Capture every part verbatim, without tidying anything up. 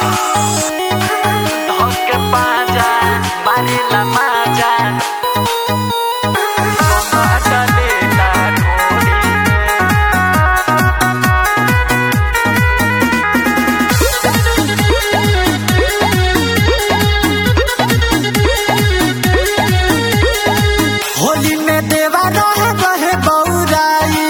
धोके पाजा मारेला माजा होली में देवा रहे रहे बौराई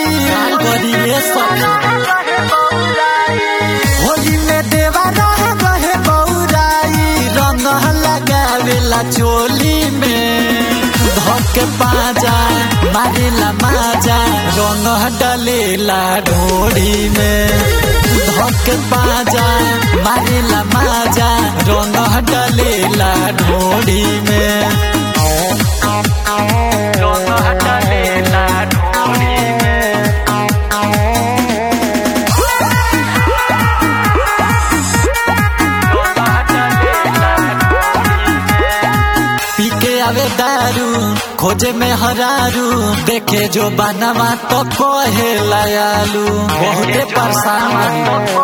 होली में देवा रहे रहे बौराई रंग लगावेला चोली में धोके पाजा मारेला माजा रंग डलेला ढोड़ी में धोके पाजा मारेला माजा रंग डलेला ढोड़ी में आवे दारू खोजे में हरारू देखे जो बनवा तो कोहे लायालू बहुते परेशान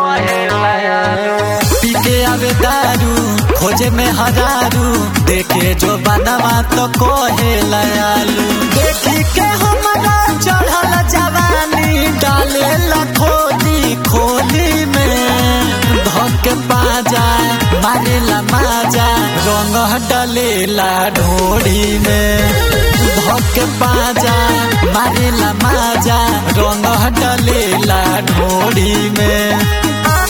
पीके आवे दारू खोजे में हरारू देखे जो बनवा तो कोहे लायालू देखी के हमारा चढ़ल जवानी डाले खोली खोली में धोके पाजा मारेला माजा रंग डलेला ढोड़ी में धोके पाजा मारेला माजा रंग डलेला ढोड़ी में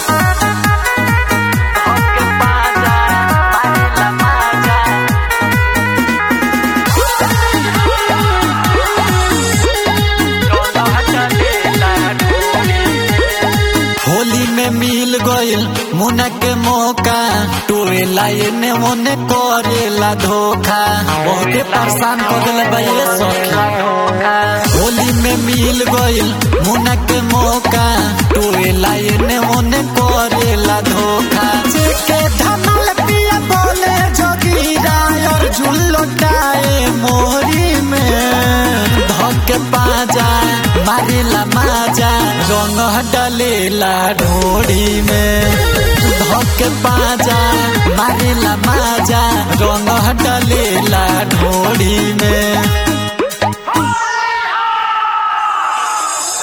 होली में मिल गइल मुना के मौका टोएला एने ओने करेला धोखा बहुते परेशान कर देले बे सखी होली में मिल गइल मुना के मौका टोएला एने ओने करेला धोखा जेके धमल पिया बोले जोगीरा और झुल्लोटाए मोरी में धोके पाजा मारेला माजा रंग डलेला ढोड़ी में धोके पाजा मारेला माजा रंग डलेला ढोड़ी में।